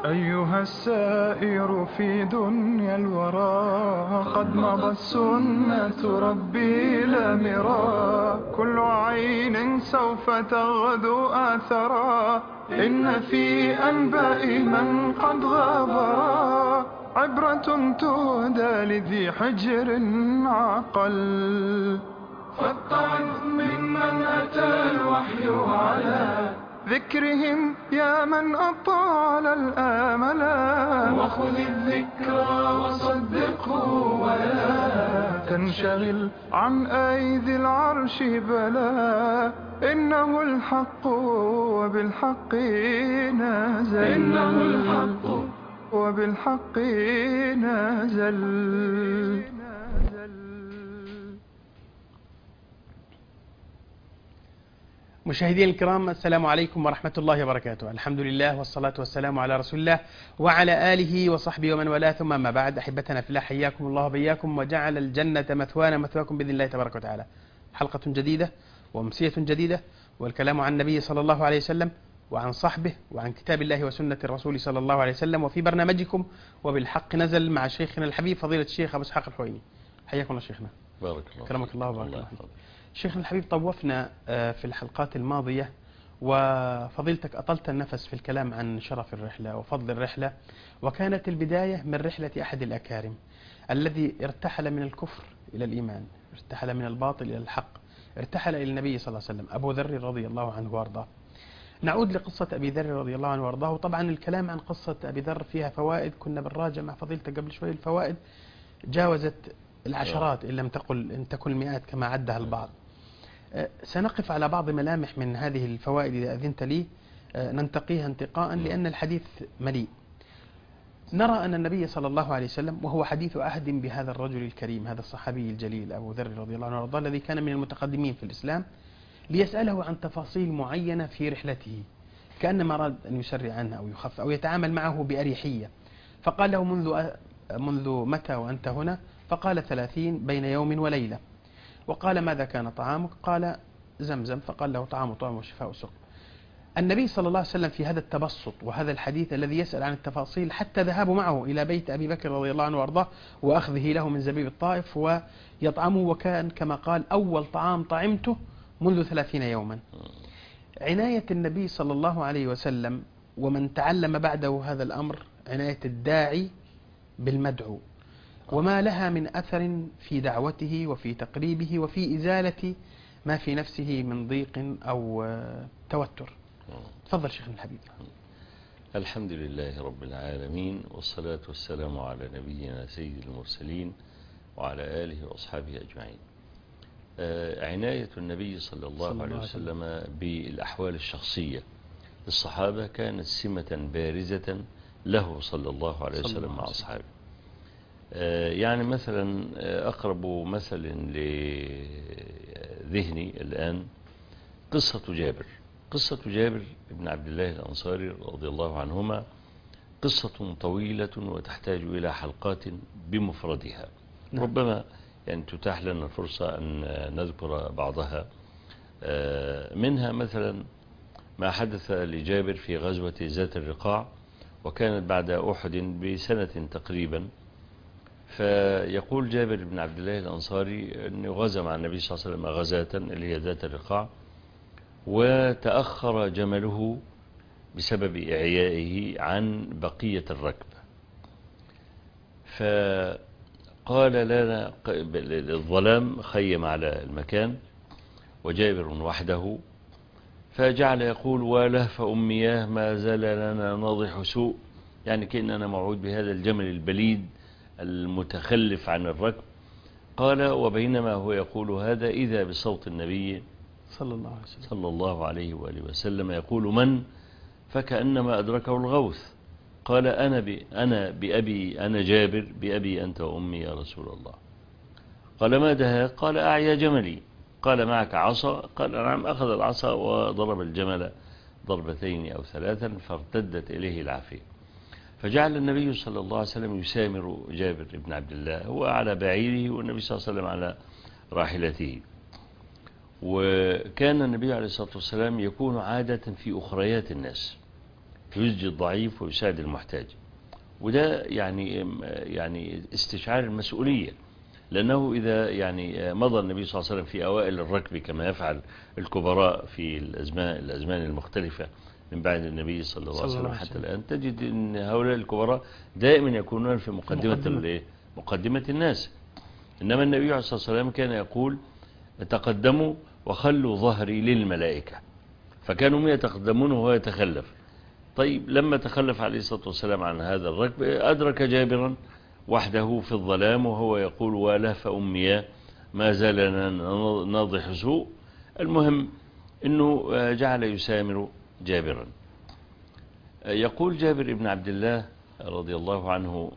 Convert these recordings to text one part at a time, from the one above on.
أيها السائر في دنيا الورى، قد مضت سنة ربي لا مرى. كل عين سوف تغدو آثرا، إن في أنباء من قد غابرا عبرة تهدى لذي حجر عقل. فاتعظ ممن أتى الوحي على ذكرهم يا من أطال الآملا، وخذ الذكرى وصدقه ولا تنشغل عن أيدي العرش بلا. إنه الحق وبالحق نازل، إنه الحق وبالحق نازل. مشاهدينا الكرام، السلام عليكم ورحمة الله وبركاته. الحمد لله والصلاة والسلام على رسول الله وعلى آله وصحبه ومن والاه، ثم ما بعد. أحبتنا في الله، حياكم الله وبياكم وجعل الجنة مثوانا مثواكم بإذن الله تبارك وتعالى. حلقة جديدة وأمسية جديدة، والكلام عن النبي صلى الله عليه وسلم وعن صحبه وعن كتاب الله وسنة الرسول صلى الله عليه وسلم، وفي برنامجكم وبالحق نزل مع شيخنا الحبيب فضيلة الشيخ أبو إسحاق الحويني. حياكم الله شيخنا. بارك الله كرمك الله وبارك الله الله فيك. شيخنا الحبيب، طوفنا في الحلقات الماضية وفضيلتك أطلت النفس في الكلام عن شرف الرحلة وفضل الرحلة، وكانت البداية من رحلة أحد الأكارم الذي ارتحل من الكفر إلى الإيمان، ارتحل من الباطل إلى الحق، ارتحل إلى النبي صلى الله عليه وسلم، أبو ذر رضي الله عنه وارضاه. نعود لقصة أبي ذر رضي الله عنه وارضاه. طبعا الكلام عن قصة أبي ذر فيها فوائد، كنا بنراجع مع فضيلتك قبل شوي، الفوائد جاوزت العشرات إن لم تكن المئات كما عدها البعض. سنقف على بعض ملامح من هذه الفوائد إذا أذنت لي، ننتقيها انتقاء لأن الحديث مليء. نرى أن النبي صلى الله عليه وسلم، وهو حديث عهد بهذا الرجل الكريم، هذا الصحابي الجليل أبو ذر رضي الله عنه وارضاه، الذي كان من المتقدمين في الإسلام، ليسأله عن تفاصيل معينة في رحلته، كأنما أراد أن يسرع عنها أو يخف أو يتعامل معه بأريحية. فقال له: منذ متى وأنت هنا؟ فقال: 30 بين يوم وليلة. وقال: ماذا كان طعامك؟ قال: زمزم. فقال له: طعام وشفاء سقم. النبي صلى الله عليه وسلم في هذا التبسط وهذا الحديث الذي يسأل عن التفاصيل، حتى ذهابه معه إلى بيت أبي بكر رضي الله عنه وارضاه وأخذه له من زبيب الطائف ويطعمه، وكان كما قال: أول طعام طعمته منذ 30 يوما. عناية النبي صلى الله عليه وسلم ومن تعلم بعده هذا الأمر، عناية الداعي بالمدعو، وما لها من أثر في دعوته وفي تقريبه وفي إزالة ما في نفسه من ضيق أو توتر. تفضل شيخنا الحبيب. الحمد لله رب العالمين، والصلاة والسلام على نبينا سيد المرسلين وعلى آله وأصحابه أجمعين. عناية النبي صلى الله عليه وسلم بالأحوال الشخصية للصحابة كانت سمة بارزة له صلى الله عليه وسلم مع أصحابه. يعني مثلا أقرب مثل لذهني الآن قصة جابر بن عبد الله الأنصاري رضي الله عنهما، قصة طويلة وتحتاج إلى حلقات بمفردها. ربما يعني تتاح لنا الفرصة أن نذكر بعضها. منها مثلا ما حدث لجابر في غزوة ذات الرقاع، وكانت بعد أحد بسنة تقريبا. فيقول جابر بن عبد الله الأنصاري أنه غزا مع النبي صلى الله عليه وسلم غزاة اللي هي ذات الرقاع، وتأخر جمله بسبب إعيائه عن بقية الركب. فقال لنا الظلام خيم على المكان وجابر وحده، فجعل يقول: ولهف أمياه ما زال لنا ناضح سوء، يعني كأننا موعود بهذا الجمل البليد المتخلف عن الركب. قال: وبينما هو يقول هذا إذا بصوت النبي صلى الله عليه وآله وسلم يقول: من؟ فكأنما أدركه الغوث. قال: أنا جابر بأبي أنت وأمي يا رسول الله. قال: ما دهاك؟ قال: أعيا جملي. قال: معك عصا؟ قال: نعم. أخذ العصا وضرب الجمل ضربتين أو ثلاثا فارتدت إليه العافية. فجعل النبي صلى الله عليه وسلم يسامر جابر بن عبد الله، هو على بعيره والنبي صلى الله عليه وسلم على راحلته. وكان النبي عليه الصلاة والسلام يكون عادة في أخريات الناس، في يسجي الضعيف ويساعد المحتاج. وده يعني استشعار المسؤولية، لأنه إذا يعني مضى النبي صلى الله عليه وسلم في أوائل الركب كما يفعل الكبراء في الأزمان المختلفة من بعد النبي صلى الله عليه وسلم حتى الآن، تجد أن هؤلاء الكبراء دائما يكونون في مقدمة الناس. إنما النبي عليه الصلاة والسلام كان يقول تقدموا وخلوا ظهري للملائكة، فكانوا يتقدمون وهو يتخلف. طيب لما تخلف عليه الصلاة والسلام عن هذا الركب أدرك جابرا وحده في الظلام وهو يقول ولهف أمياه ما زال لنا ناضح سوء. المهم أنه جعل يسامر جابرا. يقول جابر بن عبد الله رضي الله عنه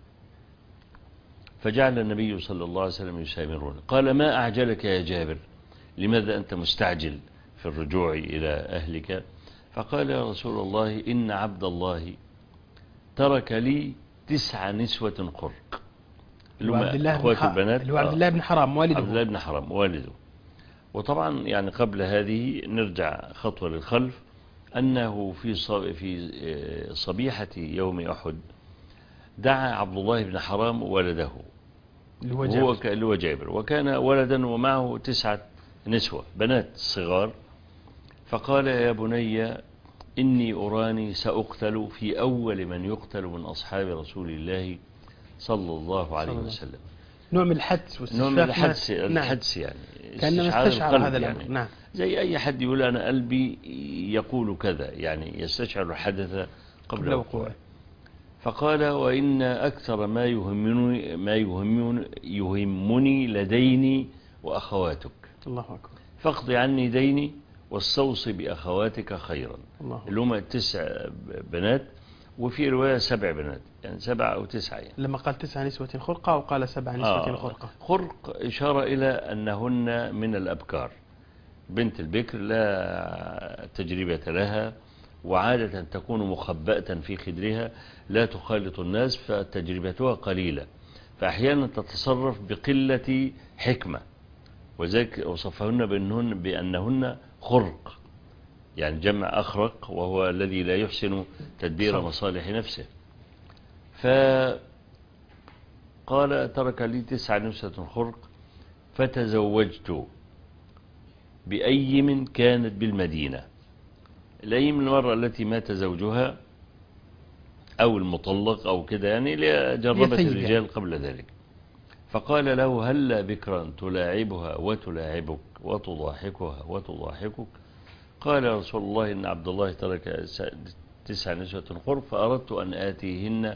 فجعل النبي صلى الله عليه وسلم يسامرون. قال ما أعجلك يا جابر، لماذا أنت مستعجل في الرجوع إلى أهلك؟ فقال يا رسول الله إن عبد الله ترك لي 9 نسوة خرق، اللي هم أخوات البنات، اللي هو عبد الله بن حرام والده. عبد الله بن حرام والده. وطبعا يعني قبل هذه نرجع خطوة للخلف، أنه في صبيحة يوم أحد دعا عبد الله بن حرام ولده اللي هو جابر، وكان ولدا ومعه 9 نسوة بنات صغار. فقال يا بني إني أراني سأقتل في أول من يقتل من أصحاب رسول الله صلى الله عليه وسلم. نوع من الحدس نوع من الحدس يعني كأنما استشعر هذا الأمر. يعني نعم. زي أي حد يقول أنا قلبي يقول كذا، يعني يستشعر الحدث قبل وقوعه. فقال وإن أكثر ما يهمني لديني وأخواتك، الله أكبر، فاقض عني ديني واستوصي بأخواتك خيرا، اللي هم 9 بنات، وفي رواية 7 بنات، يعني 7 أو 9 يعني. لما قال 9 نسوة خرقة أو قال 7 نسوة خرقة؟ خرق إشارة إلى أنهن من الأبكار، بنت البكر لا تجربة لها، وعادة تكون مخبأة في خدرها لا تخالط الناس، فتجربتها قليلة، فأحيانا تتصرف بقلة حكمة، وذلك وصفهن بأنهن خرق، يعني جمع أخرق وهو الذي لا يحسن تدبير مصالح نفسه. فقال ترك لي 9 نسوة خرق فتزوجت بأيم كانت بالمدينة. الأيم المرأة التي مات زوجها أو المطلق أو كده، يعني جربت الرجال قبل ذلك. فقال له هل بكرا تلاعبها وتلاعبك وتضاحكها وتضاحكك؟ قال يا رسول الله إن عبد الله ترك 9 نسوة خرق، فأردت أن آتيهن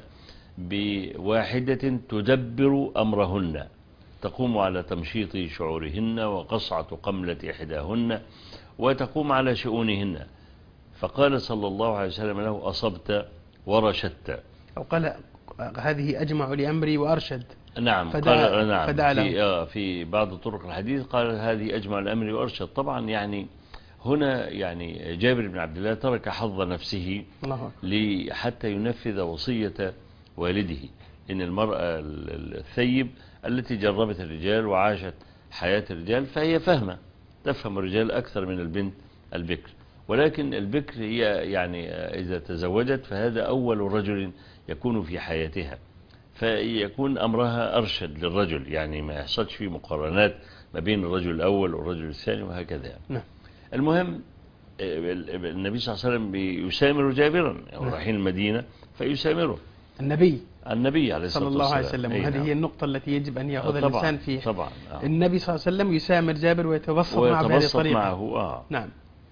بواحدة تدبر أمرهن، تقوم على تمشيط شعورهن وقصعة قملة إحداهن وتقوم على شؤونهن. فقال صلى الله عليه وسلم له أصبت ورشدت، أو قال هذه أجمع لأمري وأرشد. نعم، قال نعم في بعض طرق الحديث قال هذه أجمع لأمري وأرشد. طبعا يعني هنا يعني جابر بن عبد الله ترك حظ نفسه حتى ينفذ وصية والده، إن المرأة الثيب التي جربت الرجال وعاشت حياة الرجال فهي تفهم الرجال أكثر من البنت البكر، ولكن البكر هي يعني إذا تزوجت فهذا أول رجل يكون في حياتها، فيكون أمرها أرشد للرجل، يعني ما يحصلش فيه مقارنات ما بين الرجل الأول والرجل الثاني وهكذا. نعم. المهم النبي صلى الله عليه وسلم يسامر جابرا، رايحين المدينة فيسامره النبي عليه الصلاة والسلام صلى الله عليه وسلم. وهذه هي النقطة التي يجب أن يأخذ الإنسان فيها. طبعا النبي صلى الله عليه وسلم يسامر جابر ويتبسط معه بهذه الطريقة معه. نعم.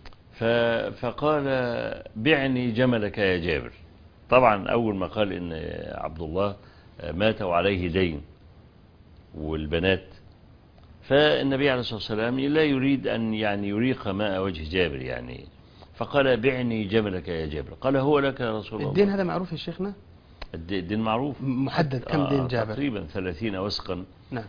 فقال بعني جملك يا جابر. طبعا أول ما قال إن عبد الله مات وعليه دين والبنات، فالنبي عليه الصلاة والسلام لا يريد أن يعني يريق ماء وجه جابر يعني، فقال بعني جملك يا جابر. قال هو لك يا رسول الله. الدين هذا معروف يا شيخنا؟ الدين معروف محدد. كم دين جابر؟ تقريبا 30 وسقا. نعم.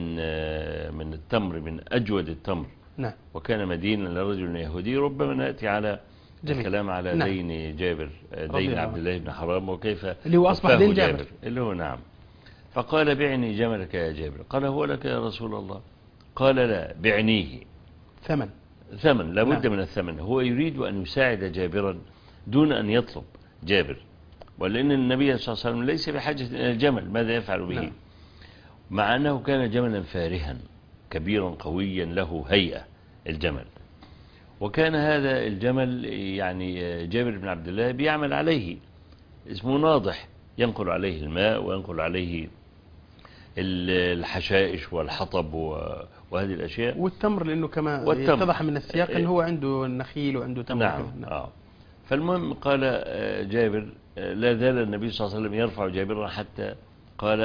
من التمر، من أجود التمر. نعم. وكان مدينا لرجل يهودي. ربما نأتي على الكلام على نعم. دين جابر، دين عبد الله بن حرام، وكيف اللي هو أصبح دين جابر اللي هو. نعم. فقال بعني جملك يا جابر. قال هو لك يا رسول الله. قال لا، بعنيه. ثمن لابد من الثمن. هو يريد أن يساعد جابرا دون أن يطلب، جابر، ولأن النبي صلى الله عليه وسلم ليس بحاجة إلى الجمل، ماذا يفعل به؟ نعم. مع أنه كان جملا فارها كبيرا قويا له هيئة الجمل، وكان هذا الجمل يعني جابر بن عبد الله بيعمل عليه، اسمه ناضح، ينقل عليه الماء وينقل عليه الحشائش والحطب وهذه الأشياء والتمر، لأنه كما والتمر. اتضح من السياق أنه هو عنده النخيل وعنده تمر. نعم. فالمهم قال جابر لا زال النبي صلى الله عليه وسلم يرفع جابرا حتى قال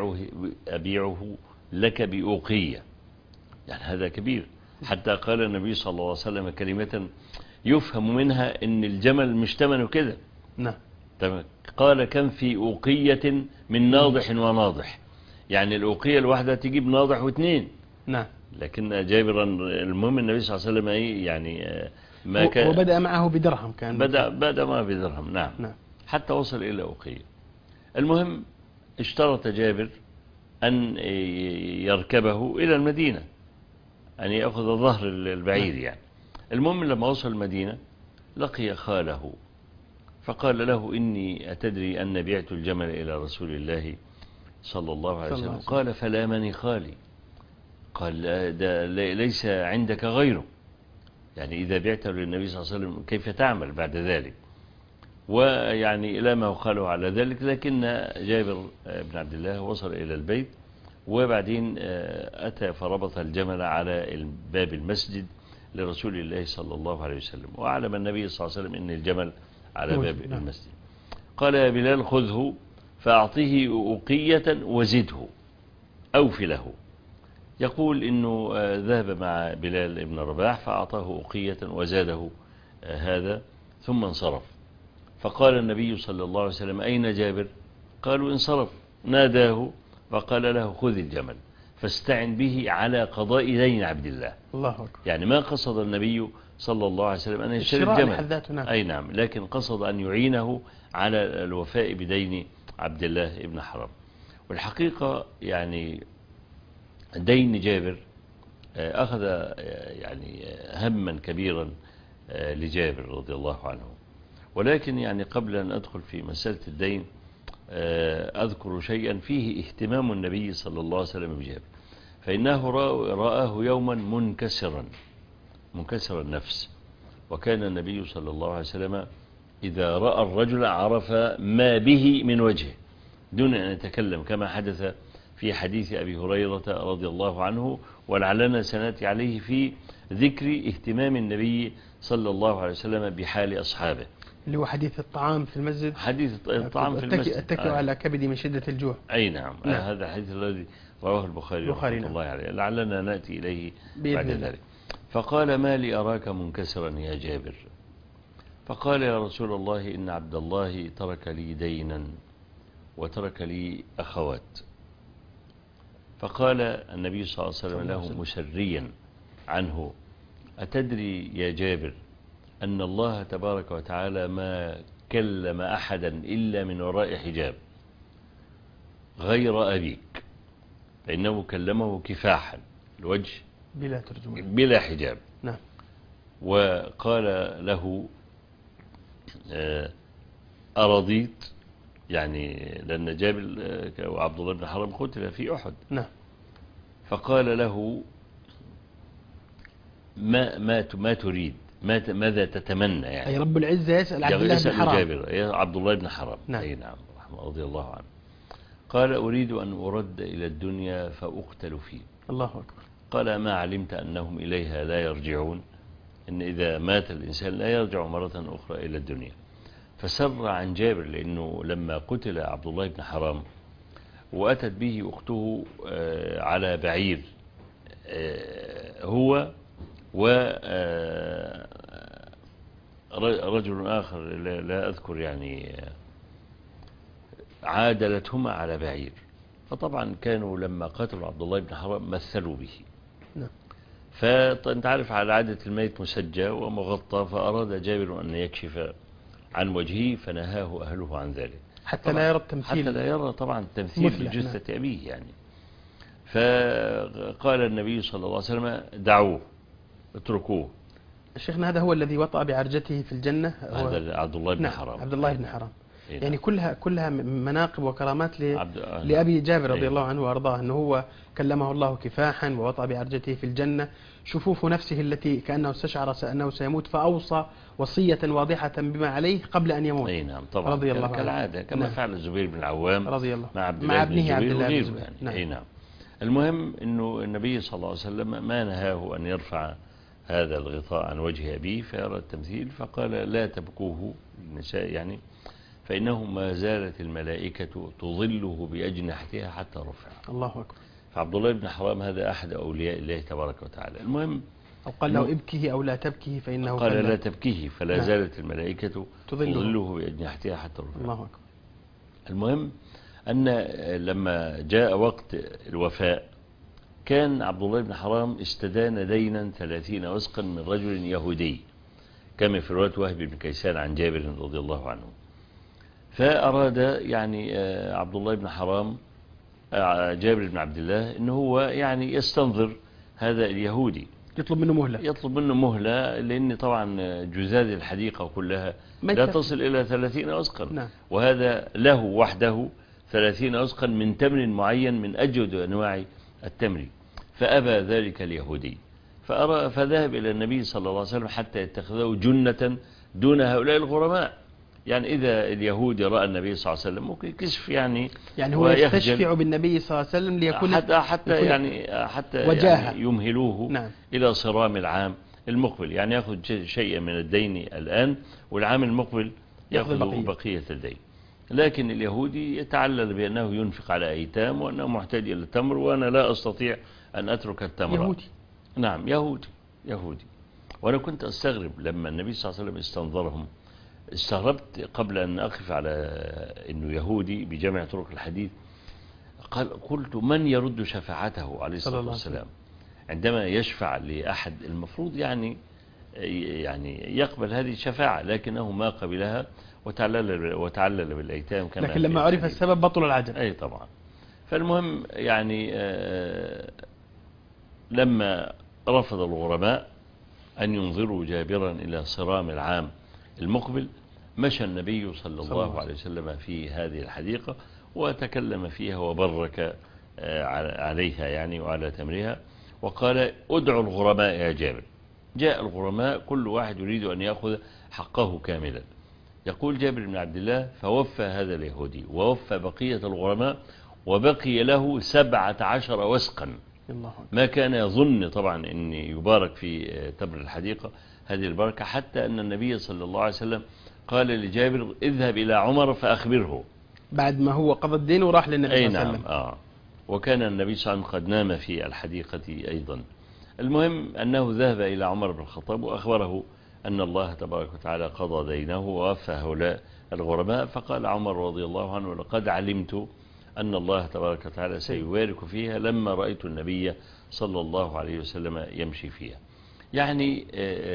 أبيعه لك بأوقية، يعني هذا كبير، حتى قال النبي صلى الله عليه وسلم كلمة يفهم منها أن الجمل مش ثمنه كده. نعم. قال كم في أوقية من ناضح وناضح، يعني الأوقية الواحدة تجيب ناضح واثنين. نعم. لكن جابرا المهم النبي صلى الله عليه وسلم يعني ما كان، وبدأ معه بدرهم، كان بدأ معه بدرهم. نعم. حتى وصل إلى أوقية. المهم اشترط جابر أن يركبه إلى المدينة، أن يأخذ ظهر البعير يعني. المهم لما وصل المدينة لقي خاله فقال له إني أتدري أن بعت الجمل إلى رسول الله صلى الله عليه وسلم. قال فلامني خالي، قال ده ليس عندك غيره، يعني إذا بعته للنبي صلى الله عليه وسلم كيف تعمل بعد ذلك؟ ويعني إلى ما خاله على ذلك. لكن جابر بن عبد الله وصل إلى البيت، وبعدين أتى فربط الجمل على باب المسجد لرسول الله صلى الله عليه وسلم، وأعلم النبي صلى الله عليه وسلم أن الجمل على باب المسجد. قال يا بلال خذه فأعطيه أوقية وزده أوف له. يقول إنه ذهب مع بلال بن رباح فأعطاه أوقية وزاده هذا ثم انصرف. فقال النبي صلى الله عليه وسلم أين جابر؟ قالوا انصرف. ناداه فقال له خذ الجمل فاستعن به على قضاء دين عبد الله. الله أكبر. يعني ما قصد النبي صلى الله عليه وسلم أن يشتري الجمل، نعم. أي نعم، لكن قصد أن يعينه على الوفاء بدين عبد الله بن حرام. والحقيقة يعني دين جابر أخذ يعني هما كبيرا لجابر رضي الله عنه. ولكن يعني قبل أن أدخل في مسألة الدين أذكر شيئا فيه اهتمام النبي صلى الله عليه وسلم بجابر، فإنه رآه يوما منكسر النفس، وكان النبي صلى الله عليه وسلم إذا رأى الرجل عرف ما به من وجهه دون أن يتكلم، كما حدث في حديث أبي هريرة رضي الله عنه، ولعلنا سنأتي عليه في ذكر اهتمام النبي صلى الله عليه وسلم بحال أصحابه، اللي هو حديث الطعام في المسجد. حديث الطعام في المسجد، اتكئوا على كبدي من شدة الجوع. أي نعم. هذا الحديث الذي رواه البخاري رحمه الله عليه، لعلنا نأتي إليه بعد ذلك. فقال ما لي أراك منكسرا يا جابر؟ فقال يا رسول الله إن عبد الله ترك لي دينا وترك لي أخوات. فقال النبي صلى الله عليه وسلم له مسريا عنه أتدري يا جابر أن الله تبارك وتعالى ما كلم أحدا إلا من وراء حجاب غير أبيك، فإنه كلمه كفاحا الوجه بلا ترجمان بلا حجاب. نعم. وقال له أرضيت، يعني لأن جابر وعبد الله بن حرام قتل في أحد. نعم. فقال له ما تريد، ماذا تتمنى؟ يعني أي رب العزة يسأل عبد الله بن حرام. جابر يا عبد الله بن حرام. نعم. أي نعم رضي الله عنه. قال أريد أن أرد إلى الدنيا فأقتل فيه. الله أكبر. قال ما علمت أنهم إليها لا يرجعون، إن إذا مات الإنسان لا يرجع مرة أخرى إلى الدنيا. فسر عن جابر، لأنه لما قتل عبد الله بن حرام وأتت به أخته على بعير، هو ورجل آخر لا أذكر يعني عادلتهما على بعير، فطبعا كانوا لما قتلوا عبد الله بن حرام مثلوا به. فأنت عارف على عادة الميت مسجى ومغطى، فأراد جابر أن يكشف عن وجهه فنهاه أهله عن ذلك حتى لا يرى التمثيل، حتى لا يرى طبعا تمثيل بجثة أبيه يعني. فقال النبي صلى الله عليه وسلم دعوه اتركوه. شيخنا هذا هو الذي وطأ بعرجته في الجنة، هذا عبد الله بن نعم حرام. عبد الله بن حرام. نعم. يعني كلها مناقب وكرامات نعم. لأبي جابر رضي الله عنه وأرضاه، أنه هو كلمه الله كفاحا ووطأ بعرجته في الجنة، شفوف نفسه التي كأنه استشعر أنه سيموت فأوصى وصية واضحة بما عليه قبل أن يموت. نعم طبعا رضي الله عنه كالعادة كما نعم. فعل الزبير بن العوام رضي الله مع ابنه عبد الله بن وغيره الزبير. يعني. نعم. المهم أنه النبي صلى الله عليه وسلم ما نهاه أن يرفع هذا الغطاء عن وجه أبيه فيرى التمثيل، فقال لا تبكوه النساء يعني، فإنه ما زالت الملائكة تظله بأجنحتها حتى رفع. الله أكبر. فعبد الله بن حرام هذا أحد أولياء الله تبارك وتعالى. المهم أو قال له ابكه أو لا تبكه فإنه قال لا تبكيه، فلا نعم. زالت الملائكة تظله بأجنحتها حتى رفع. الله أكبر. المهم أن لما جاء وقت الوفاء كان عبد الله بن حرام استدان دينا 30 وسقا من رجل يهودي، كما في رواية وهب بن كيسان عن جابر رضي الله عنه. فأراد يعني عبد الله بن حرام جابر بن عبد الله إنه هو يعني يستنظر هذا اليهودي، يطلب منه مهلة، لأن طبعا جزاز الحديقة كلها لا تصل إلى 30 وسقا. نعم. وهذا له وحده 30 وسقا من تمر معين من أجود أنواع التمر، فأبى ذلك اليهودي، فذهب إلى النبي صلى الله عليه وسلم حتى يتخذه جنة دون هؤلاء الغرماء. يعني إذا اليهودي رأى النبي صلى الله عليه وسلم ممكن كشف يعني هو يستشفع بالنبي صلى الله عليه وسلم ليكون حتى وجاهه يمهلوه نعم. إلى صرام العام المقبل، يعني يأخذ شيئا من الدين الآن والعام المقبل يأخذ بقية الدين. لكن اليهودي يتعلل بأنه ينفق على أيتام وأنه محتاج إلى التمر وأنا لا أستطيع أن أترك التمر. يهودي. نعم يهودي. وأنا كنت أستغرب لما النبي صلى الله عليه وسلم استنظرهم، استغربت قبل أن أقف على أنه يهودي بجمع طرق الحديث، قلت من يرد شفاعته عليه الصلاة والسلام عندما يشفع لأحد المفروض يعني يقبل هذه الشفاعة، لكنه ما قبلها وتعلل بالأيتام كما لكن لما عرف السبب بطل العجب. أي طبعا. فالمهم يعني لما رفض الغرماء أن ينظروا جابرا إلى صرام العام المقبل، مشى النبي صلى الله عليه وسلم في هذه الحديقة وتكلم فيها وبرك عليها يعني وعلى تمرها، وقال ادعوا الغرماء يا جابر. جاء الغرماء كل واحد يريد أن يأخذ حقه كاملا. يقول جابر بن عبد الله فوفى هذا اليهودي ووفى بقية الغرماء وبقي له 17 وسقا. ما كان يظن طبعا أن يبارك في تمر الحديقة هذه البركة، حتى أن النبي صلى الله عليه وسلم قال لجابر اذهب إلى عمر فأخبره، بعد ما هو قضى الدين وراح للنبي صلى الله عليه وسلم. نعم. وكان النبي صلى الله عليه وسلم قد نام في الحديقة أيضا. المهم أنه ذهب إلى عمر بن الخطاب وأخبره أن الله تبارك وتعالى قضى دينه ووفى هؤلاء الغرماء، فقال عمر رضي الله عنه لقد علمت أن الله تبارك وتعالى سيبارك فيها لما رأيت النبي صلى الله عليه وسلم يمشي فيها. يعني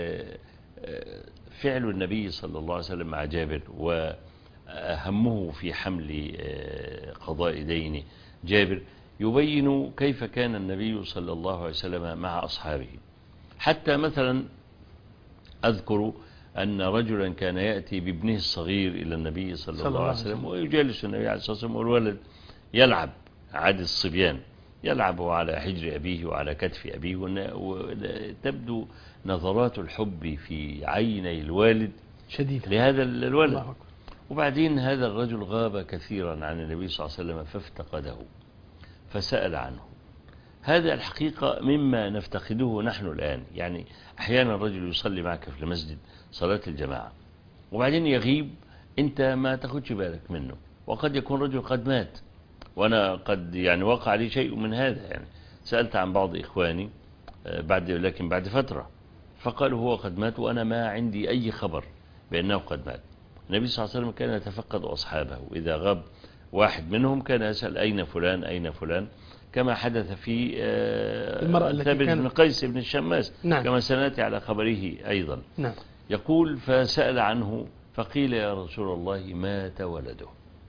فعل النبي صلى الله عليه وسلم مع جابر وهمه في حمل قضاء دين جابر يبين كيف كان النبي صلى الله عليه وسلم مع أصحابه. حتى مثلا أذكر أن رجلا كان يأتي بابنه الصغير إلى النبي صلى الله عليه وسلم ويجالس النبي عليه الصلاة والسلام والولد يلعب عاد الصبيان، يلعب على حجر أبيه وعلى كتف أبيه، وتبدو نظرات الحب في عيني الوالد شديدة لهذا الولد. وبعدين هذا الرجل غاب كثيرا عن النبي صلى الله عليه وسلم فافتقده فسأل عنه. هذا الحقيقة مما نفتقده نحن الآن. يعني أحيانا الرجل يصلي معك في المسجد صلاة الجماعة وبعدين يغيب، أنت ما تاخدش بالك منه، وقد يكون رجل قد مات. وأنا قد يعني وقع لي شيء من هذا، يعني سألت عن بعض إخواني لكن بعد فترة، فقالوا هو قد مات وأنا ما عندي أي خبر بأنه قد مات. النبي صلى الله عليه وسلم كان يتفقد أصحابه، إذا غاب واحد منهم كان يسأل أين فلان أين فلان، كما حدث في ثابت بن قيس بن الشماس. نعم. كما سنأتي على خبره أيضا. نعم. يقول فسأل عنه فقيل يا رسول الله مات ولده،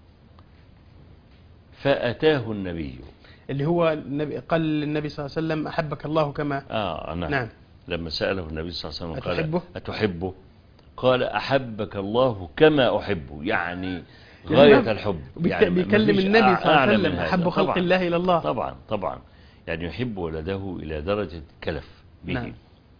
فأتاه النبي اللي هو قال للنبي صلى الله عليه وسلم أحبك الله كما نعم. لما سأله النبي صلى الله عليه وسلم أتحبه؟ قال أتحبه؟ قال أحبك الله كما أحبه، يعني غاية الحب. يعني بيكلم النبي صلى الله عليه وسلم أحب خلق طبعا الله إلى الله. طبعا طبعا، يعني يحب ولده إلى درجة كلف به. نعم.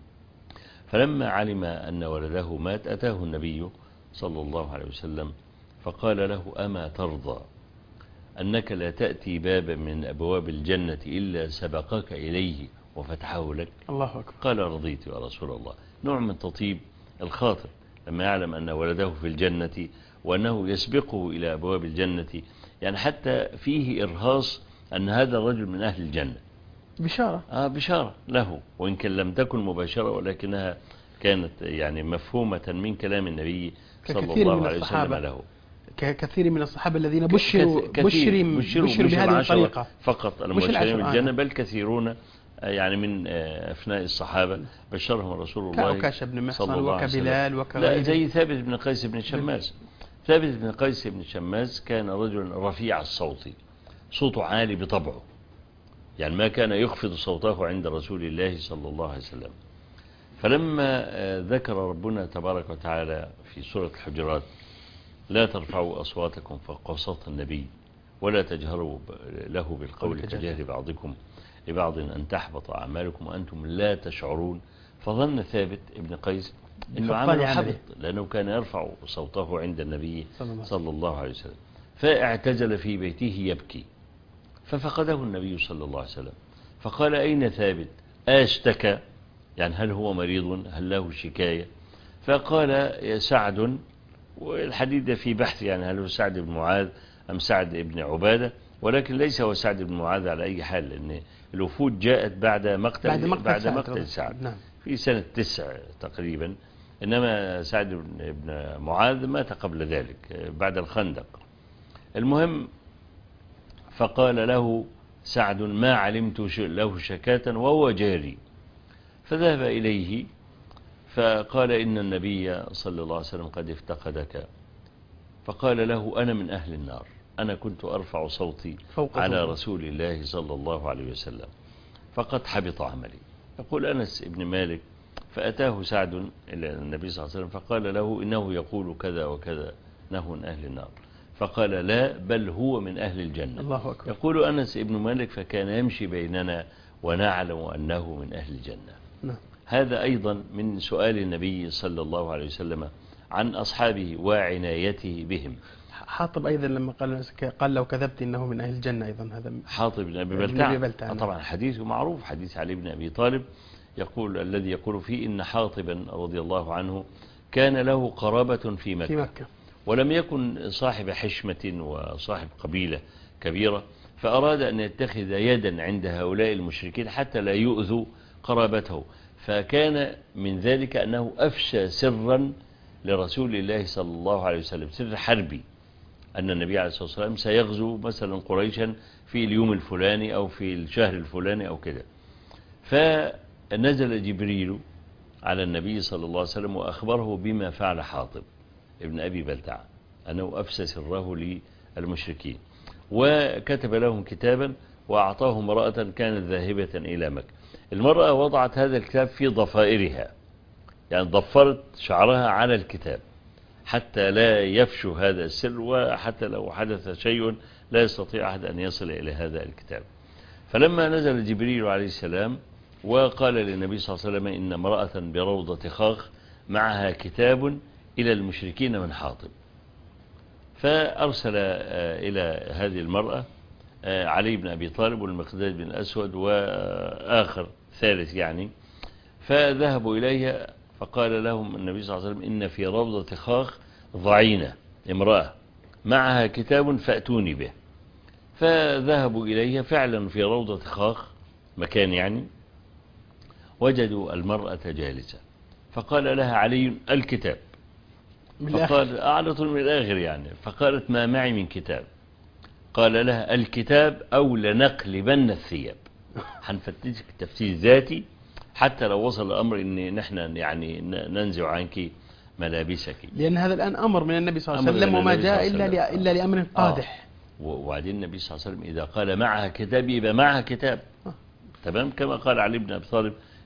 فلما علم أن ولده مات أتاه النبي صلى الله عليه وسلم فقال له أما ترضى أنك لا تأتي بابا من أبواب الجنة إلا سبقك إليه وفتحه لك؟ الله أكبر. قال رضيت يا رسول الله. نوع من تطيب الخاطر لما يعلم أن ولده في الجنة وأنه يسبقه إلى أبواب الجنة، يعني حتى فيه إرهاص أن هذا الرجل من أهل الجنة، بشارة. بشارة له، وإن كان لم تكن مباشرة ولكنها كانت يعني مفهومة من كلام النبي صلى الله عليه وسلم له. ككثير من الصحابة الذين بشروا بهذه الطريقة فقط المبشرين بالجنة، بل كثيرون يعني من أفناء الصحابة بشرهم رسول الله كعكاشة بن محصن وكبلال وكغيره. لا، زي ثابت بن قيس بن شماس. ثابت بن قيس بن شماس كان رجل رفيع الصوت، صوته عالي بطبعه، يعني ما كان يخفض صوته عند رسول الله صلى الله عليه وسلم. فلما ذكر ربنا تبارك وتعالى في سورة الحجرات لا ترفعوا أصواتكم فوق صوت النبي ولا تجهروا له بالقول كجهر بعضكم لبعض أن تحبط أعمالكم وأنتم لا تشعرون، فظن ثابت ابن قيس أنه عمل حبط لأنه كان يرفع صوته عند النبي صلى الله عليه وسلم، فاعتزل في بيته يبكي. ففقده النبي صلى الله عليه وسلم فقال أين ثابت؟ أشتكى، يعني هل هو مريض؟ هل له شكاية؟ فقال يا سعد، والحديث في بحث يعني هل هو سعد بن معاذ أم سعد بن عبادة، ولكن ليس هو سعد بن معاذ على أي حال، لأن الوفود جاءت بعد مقتل سعد. نعم. في سنة 9 تقريبا، إنما سعد بن معاذ مات قبل ذلك بعد الخندق. المهم فقال له سعد ما علمت له شكاة وهو جاري، فذهب إليه فقال إن النبي صلى الله عليه وسلم قد افتقدك، فقال له أنا من أهل النار، أنا كنت أرفع صوتي على رسول الله صلى الله عليه وسلم فقد حبط عملي. يقول أنس بن مالك فأتاه سعد إلى النبي صلى الله عليه وسلم فقال له إنه يقول كذا وكذا إنه من أهل النار، فقال لا بل هو من أهل الجنة. الله أكبر. يقول أنس بن مالك فكان يمشي بيننا ونعلم أنه من أهل الجنة. نعم. هذا أيضا من سؤال النبي صلى الله عليه وسلم عن أصحابه وعنايته بهم. حاطب أيضا لما قال لو كذبت إنه من أهل الجنة، أيضا هذا حاطب بن أبي بلتع. طبعا حديثه معروف، حديث علي بن أبي طالب يقول الذي يقول فيه إن حاطبا رضي الله عنه كان له قرابة في مكة ولم يكن صاحب حشمة وصاحب قبيلة كبيرة، فأراد أن يتخذ يدا عند هؤلاء المشركين حتى لا يؤذوا قرابته، فكان من ذلك أنه أفشى سرا لرسول الله صلى الله عليه وسلم، سر حربي، أن النبي عليه الصلاة والسلام سيغزو مثلا قريشا في اليوم الفلاني أو في الشهر الفلاني أو كده. فنزل جبريل على النبي صلى الله عليه وسلم وأخبره بما فعل حاطب ابن أبي بلتع، أنه أفسى سره للمشركين، وكتب لهم كتابا وأعطاهم امرأة كانت ذاهبة إلى مكة. المرأة وضعت هذا الكتاب في ضفائرها، يعني ضفرت شعرها على الكتاب حتى لا يفشو هذا السر، وحتى لو حدث شيء لا يستطيع أحد أن يصل إلى هذا الكتاب. فلما نزل جبريل عليه السلام وقال للنبي صلى الله عليه وسلم إن امرأة بروضة خاخ معها كتاب إلى المشركين من حاطب، فأرسل إلى هذه المرأة علي بن أبي طالب والمقداد بن الأسود وآخر ثالث يعني، فذهبوا إليها فقال لهم النبي صلى الله عليه وسلم إن في روضة خاخ ضعينة امرأة معها كتاب فأتوني به. فذهبوا إليها فعلا في روضة خاخ مكان يعني، وجدوا المرأة جالسة، فقال لها علي الكتاب، فقال أعلط من الآخر يعني، فقالت ما معي من كتاب، قال لها الكتاب أو لنقلبن الثياب، هنفتشك تفتيش ذاتي حتى لو وصل الأمر إن نحن يعني ننزع عنك ملابسك، لأن هذا الآن أمر من النبي صلى الله عليه وسلم وما جاء إلا لأمر قادح. وبعدين النبي صلى الله عليه وسلم إذا قال معها كتاب يبقى معها كتاب، تمام، كما قال علي بن أبي طالب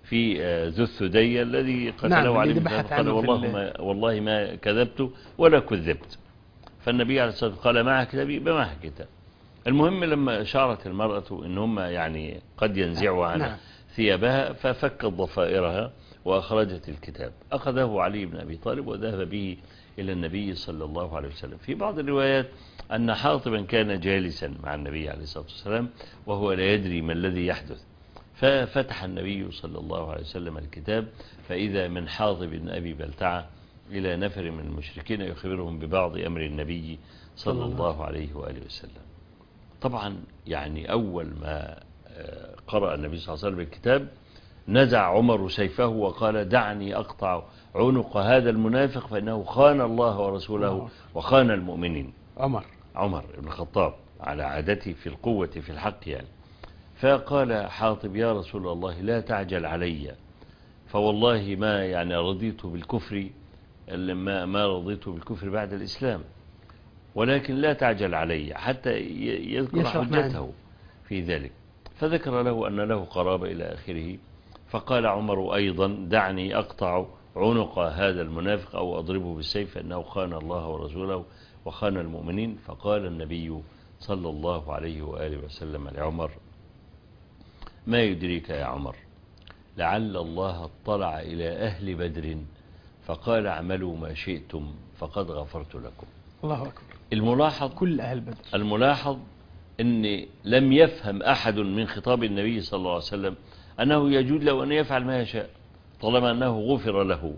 في ذو الثدي الذي قتله علي بن أبي طالب، قال والله ما كذبت ولا كذبت. فالنبي عليه الصلاة والسلام قال معك كتابي بمعك كتاب. المهم لما أشارت المرأة إن هم يعني قد ينزعوا عنها ثيابها، ففكت ضفائرها وأخرجت الكتاب. أخذه علي بن أبي طالب وذهب به إلى النبي صلى الله عليه وسلم. في بعض الروايات أن حاطبا كان جالسا مع النبي عليه الصلاة والسلام وهو لا يدري ما الذي يحدث، ففتح النبي صلى الله عليه وسلم الكتاب، فإذا من حاطب بن أبي بلتعة إلى نفر من المشركين يخبرهم ببعض أمر النبي صلى الله عليه وآله وسلم. طبعا يعني أول ما قرأ النبي صلى الله عليه وسلم الكتاب نزع عمر سيفه وقال دعني أقطع عنق هذا المنافق فإنه خان الله ورسوله وخان المؤمنين. عمر بن الخطاب على عادته في القوة في الحق يعني. فقال حاطب يا رسول الله لا تعجل علي، فوالله ما يعني رضيت بالكفر ما رضيت بالكفر بعد الإسلام، ولكن لا تعجل علي، حتى يذكر حجته في ذلك. فذكر له أن له قرابة إلى آخره. فقال عمر أيضا دعني أقطع عنق هذا المنافق أو أضربه بالسيف فإنه خان الله ورسوله وخان المؤمنين. فقال النبي صلى الله عليه وآله وسلم لعمر ما يدريك يا عمر لعل الله اطلع إلى أهل بدر فقال اعملوا ما شئتم فقد غفرت لكم. الله أكبر. الملاحظ كل أهل بدر، الملاحظ أن لم يفهم أحد من خطاب النبي صلى الله عليه وسلم أنه يجوز له أن يفعل ما يشاء طالما أنه غفر له.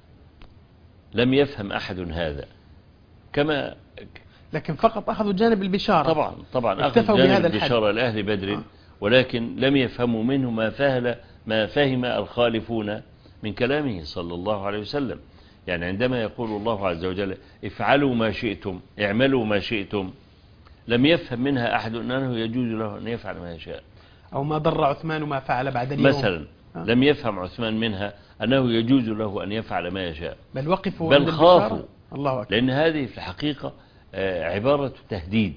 لم يفهم أحد هذا. كما لكن فقط أخذوا جانب البشارة. طبعا أخذوا جانب البشارة لأهل بدر، ولكن لم يفهموا منه ما فهم الخالفون من كلامه صلى الله عليه وسلم. يعني عندما يقول الله عز وجل افعلوا ما شئتم اعملوا ما شئتم، لم يفهم منها أحد أنه يجوز له أن يفعل ما يشاء. أو ما ضر عثمان ما فعل بعد اليوم مثلا. لم يفهم عثمان منها أنه يجوز له أن يفعل ما يشاء، بل وقفوا بل خافوا. الله أكبر. لأن هذه في الحقيقة عبارة تهديد.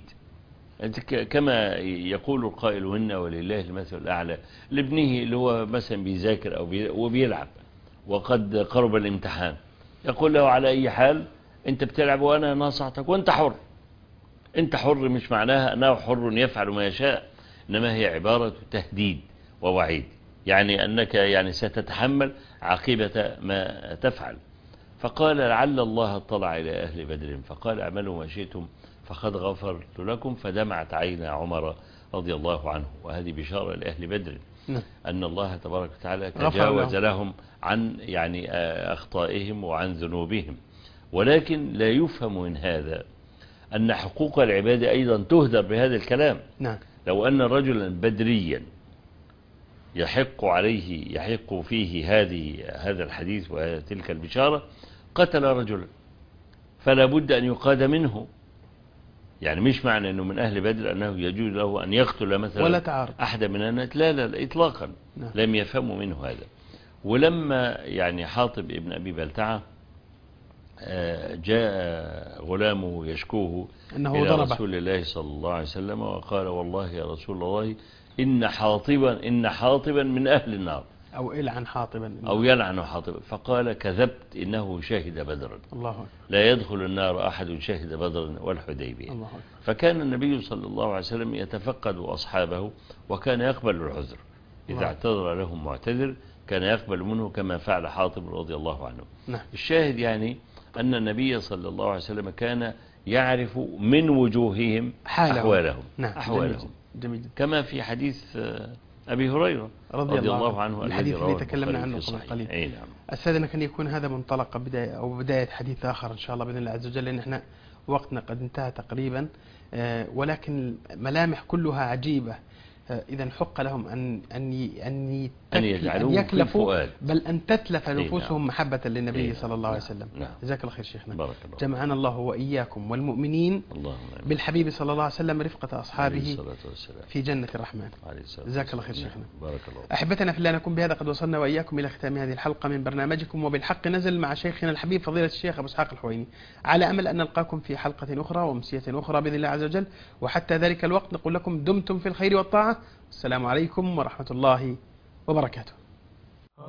كما يقول القائل وإنا ولله المثل الأعلى لابنه اللي هو مثلا بيذاكر أو وبيلعب وقد قرب الامتحان، يقول له على أي حال أنت بتلعب وأنا ناصحتك وأنت حر. أنت حر مش معناها أنه حر يفعل ما يشاء، إنما هي عبارة تهديد ووعيد، يعني أنك يعني ستتحمل عاقبة ما تفعل. فقال لعل الله اطلع إلى أهل بدر فقال اعملوا ما شئتم فقد غفرت لكم. فدمعت عين عمر رضي الله عنه. وهذه بشارة لأهل بدر أن الله تبارك وتعالى تجاوز لهم عن يعني أخطائهم وعن ذنوبهم. ولكن لا يفهم من هذا أن حقوق العباد أيضا تهدر بهذا الكلام. لو أن رجلا بدريا يحق فيه هذا الحديث وتلك البشارة قتل رجلا فلا بد أن يقاد منه. يعني مش معنى أنه من أهل بدر أنه يجوز له أن يقتل مثلا ولا تعارض أحد من الناس، لا إطلاقا. لم يفهموا منه هذا. ولما يعني حاطب ابن أبي بلتعة جاء غلامه يشكوه إلى رسول الله صلى الله عليه وسلم وقال والله يا رسول الله إن حاطبا من أهل النار أو يلعن حاطبا. فقال كذبت إنه شهد بدرا. الله أكبر. لا يدخل النار أحد شهد بدرا والحديبية. فكان النبي صلى الله عليه وسلم يتفقد أصحابه وكان يقبل العذر إذا اعتذر لهم معتذر كان يقبل منه كما فعل حاطب رضي الله عنه. الشاهد يعني أن النبي صلى الله عليه وسلم كان يعرف من وجوههم أحوالهم. جميل. كما في حديث أبي هريرة رضي الله عنه الحديث الذي تكلمنا عنه قبل قليل. نعم. أستاذنا كان يكون هذا منطلق بداية حديث آخر إن شاء الله بإذن الله عز وجل، لأن احنا وقتنا قد انتهى تقريبا، ولكن ملامح كلها عجيبة. إذا حق لهم أن يكلفوا بل أن تتلف نفوسهم محبة للنبي صلى الله عليه وسلم. جزاك الله خير شيخنا. جمعنا الله وإياكم والمؤمنين بالحبيب صلى الله عليه وسلم رفقة أصحابه في جنة الرحمن. جزاك الله خير شيخنا. أحبتنا في الله، نكون بهذا قد وصلنا وإياكم إلى ختام هذه الحلقة من برنامجكم وبالحق نزل مع شيخنا الحبيب فضيلة الشيخ أبو إسحاق الحويني، على أمل أن نلقاكم في حلقة أخرى وأمسية أخرى بإذن الله عز وجل. وحتى ذلك الوقت نقول لكم دمتم في الخير والطاعة. السلام عليكم ورحمة الله وبركاته.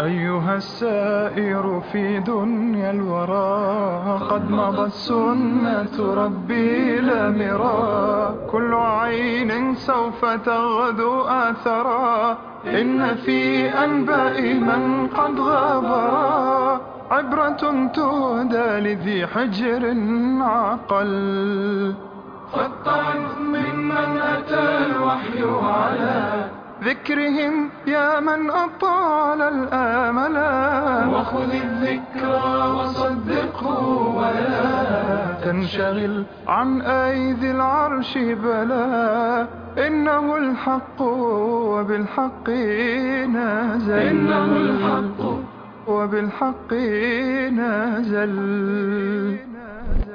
أيها السائر في دنيا الورى، قد مضت سنة ربي لا مرى. كل عين سوف تغدو آثرا، إن في أنباء من قد غابرا عبرة تهدى لذي حجر عقل. فاتعظ ممن أتى الوحي على ذكرهم يا من أطال الآملا. وخذ الذكرى وصدقه ولا تنشغل عن أيدي العرش بلا. إنه الحق وبالحق نازل، إنه الحق وبالحق نازل.